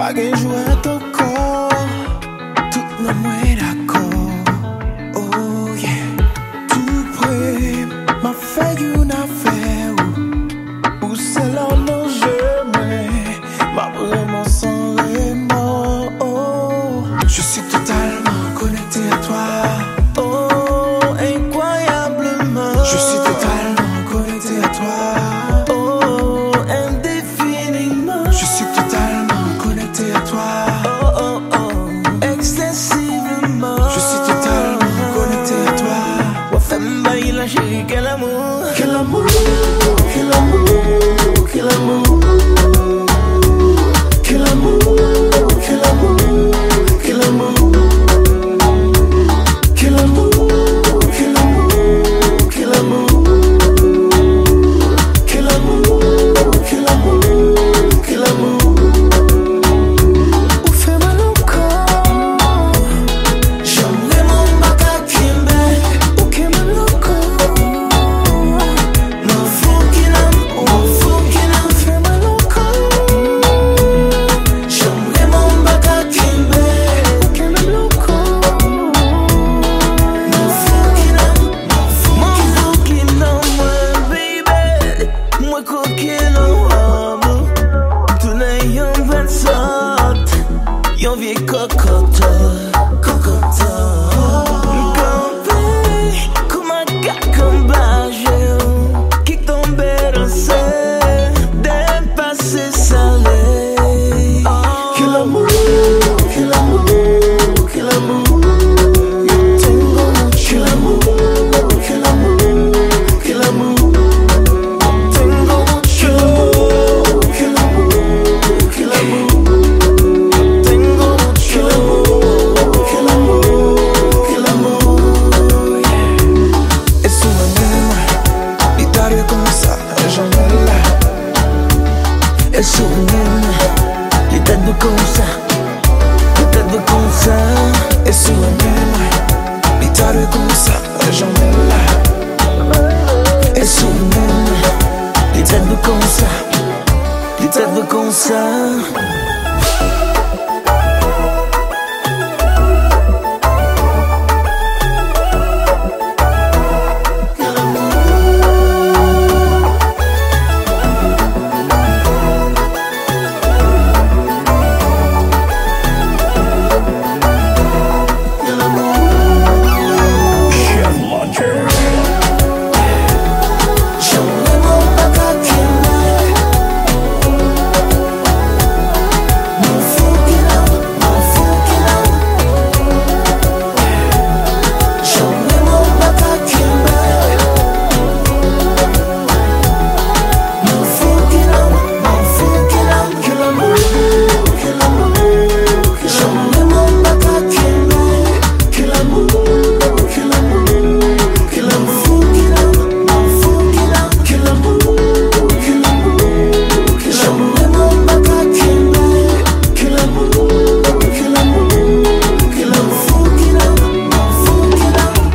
pas qu'un jouet ton corps. Tout le monde est d'accord. Oh yeah. Tout près, m'a fait une affaire. Où c'est là non jamais. Ma vraiment sans les mots. Oh, je suis totalement connecté à toi. Oh, incroyablement. Je suis totalement connecté à toi. Oh, indéfiniment. Je suis totalement connecté à toi. Oh, oh, oh, excessivement. Je suis totalement connecté à toi. Wa femme baille la chérie, quel amour. Quel amour, quel amour, quel amour. Quel amour, quel amour, quel amour. Quel amour, quel amour, quel amour. Quel amour, quel amour, quel amour. Ou fait mal au corps. J'aimerais mon bac à Kimbe. Ou que mal au corps. M'en fous qu'il aime, m'en fous qu'il aime. Fait mal au corps. J'aimerais mon bac à Kimbe. Ou que mal au corps. M'en fous qu'il aime, m'en fous qu'il aime, moi, baby. Moi, coquille, non, tout n'est y'en belle sorte. Y'en vieille cocotte. Cocotte. M'campé, comme un gars comme Bajé. Qui tombe dans ses dépassé salé. Quel amour, quel amour, quel amour. Tengo mucho amor, quel amour, quel amour. Tengo mucho amor, quel amour, quel amour. Tengo mucho amor, quel amour, quel amour. Et souvenez-moi, il t'arrive comme ça, jamais là. Et souvenez-moi, il t'arrive comme ça, il t'arrive comme ça. Et souvenez-moi, il t'arrive comme ça, jamais là. Et souvenez-moi, il t'arrive comme ça, il t'arrive comme ça. J'aimerais mon bac à Kimbe. M'en fous qu'il aime, m'en fous qu'il aime. J'aimerais mon bac à Kimbe. M'en fous qu'il aime, m'en fous qu'il aime. Quel amour, quel amour. J'aimerais mon bac à Kimbe. Quel amour, quel amour. Quel amour, fou qu'il aime, m'en fous qu'il aime. Quel amour, quel amour. J'aimerais mon bac à Kimbe. Quel amour, quel amour. Quel amour, fou qu'il aime, m'en fous qu'il aime.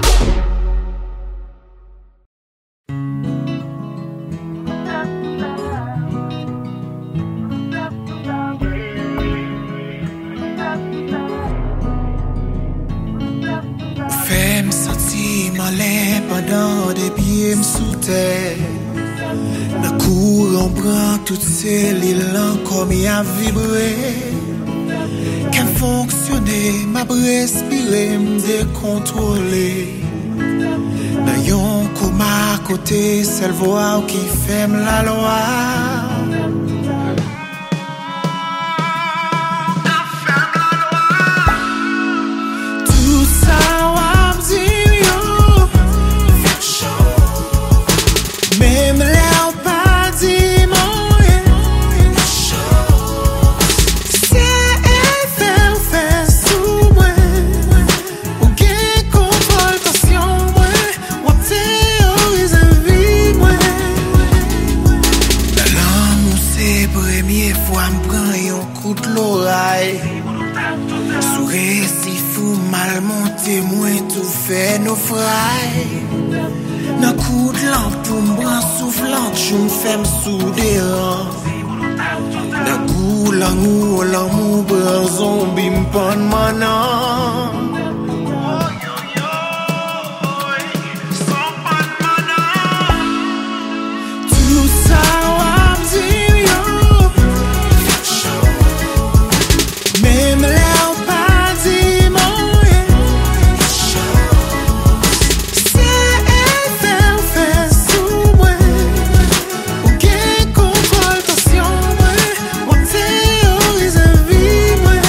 Fais me sentir malin pendant des pieds me sous terre. Dans courant prend toutes ces l'île comme y a vibré. Qu'elle fonctionner, m'a respirer, me décontrôler. Dans yon coma à côté, celle voix qui fait la loi. Tout ça, wap di yo. Même l'air pas dit moyen. C'est fait sous moi. Ou gen contrôle tension moi. Ou théorise vie moi. L'amour c'est première fois m'prend yon coup de l'oreille. Sous récit fou mal monté, moi tout fait nos frailles. Nan coup de lampe pour m'bran soufflant, j'me fais m'souder. Nan coup l'amour, l'amour, pour zombie, m'pan manan. Tout ça, wap di yo. Même là, ou pas di moyen. C'est faire sous moi. Ou gen contrôle tension moi. Ou théorise vie moi.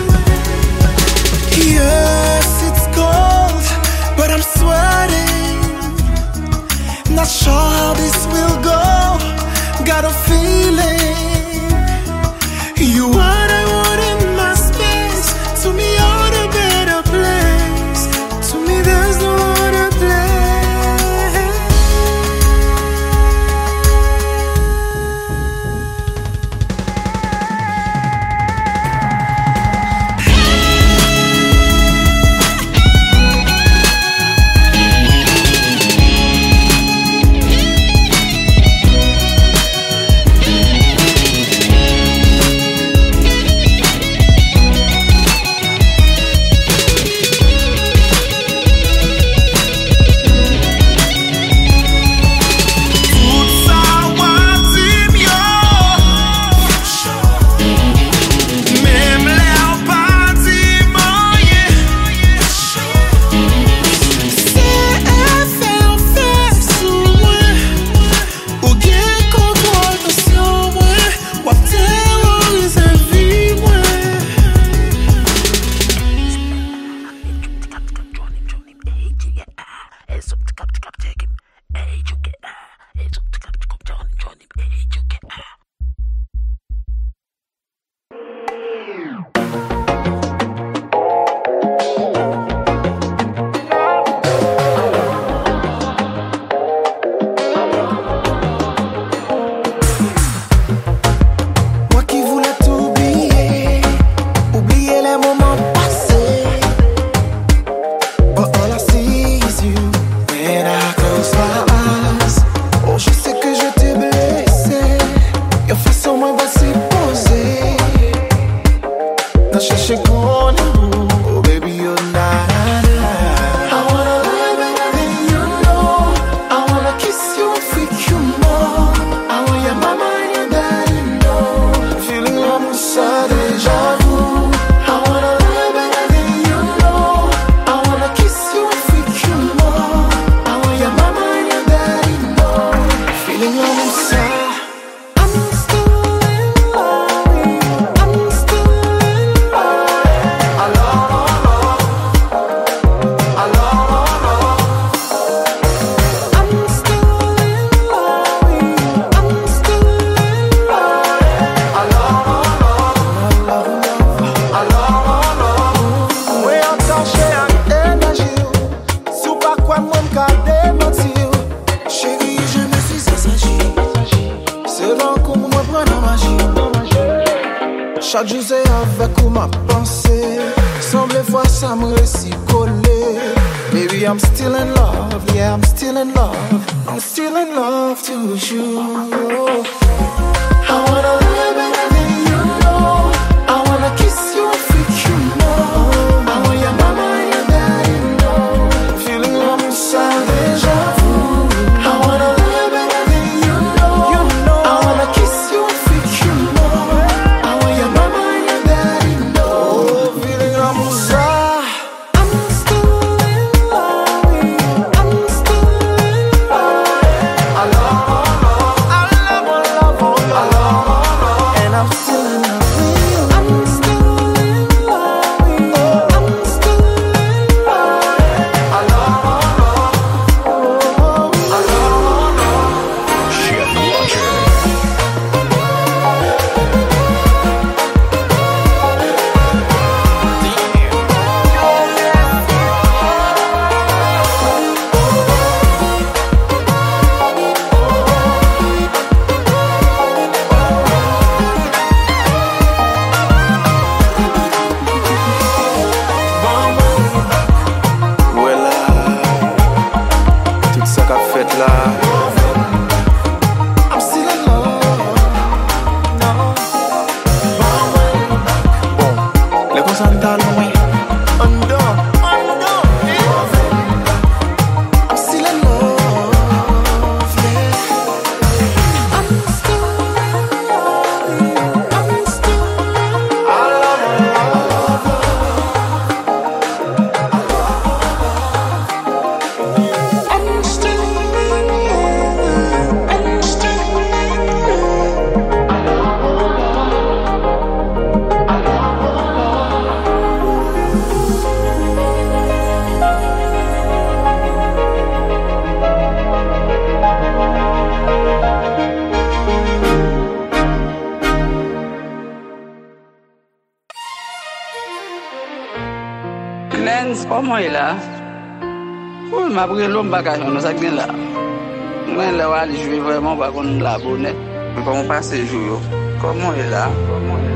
Yes, it's cold, but I'm sweating. Not sure how this will go. Got a feeling. You what I want in my space. To me, you're the better place. To me, there's no other place. Moi qui voulais t'oublier, oublier les moments passés. But all I see is you when I close my eyes. Oh, je sais que je t'ai blessé. Your façon moi va s'y poser. N'a cherché qu'on est où. Oh baby, you're not alive. I wanna live better than you know. I wanna kiss you and freak you more. I want your mama and your daddy know. Feeling l'amour ça déjà vu. I wanna live better than you know. I wanna kiss you and freak you more. I want your mama and your daddy know. Feeling l'amour ça. I'm still in love with you. I'm still in love. I'm still in love with you. I'm still in love. Mwen attaché ak énergie ou. Sou pa kwa mwen ka démenti ou. Chérie, je me suis assagi. Se lan kou mwen pren nan magie. Chaque jour c'est avec ou ma pensée. Semble fois ça me réussit coller. Baby, I'm still in love, yeah, I'm still in love. I'm still in love to you. I wanna live better than you know. I wanna kiss you and freak you more. I want your mama and your daddy know. Feeling l'amour ça déjà vu. I wanna live better than you know. I wanna kiss you and freak you more. I want your mama and your daddy know. Oh, feeling l'amour ça. I'm still in love with you. I'm still in love. And I'm still in love with you. I'm still in love with you. I'm still in love. Voilà, tout ça qu'a fait là. I'm still in love. No. Comment il est là? Oui, m'a pris l'homme bagage, on a ça là. Moi, là, je vais vraiment pas qu'on la bonne. Mais comment passer le jour? Comment il est là?